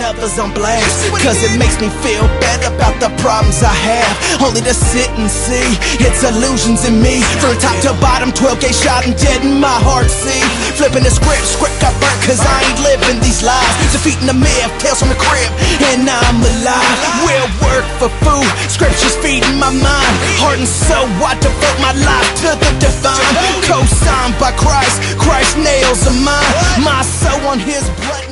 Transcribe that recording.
others on blast, cause it makes me feel better about the problems I have. Only to sit and see it's illusions in me. From top to bottom, 12 gauge shot and dead in my heart, see. Flipping the script got burnt cause I ain't living these lies. Defeating the myth, tales from the crib, and I'm alive. Will work for food, scriptures feeding my mind. Heart and soul, I devote my life to the divine. Co-signed by Christ, Christ nails of mine. My soul on his blood.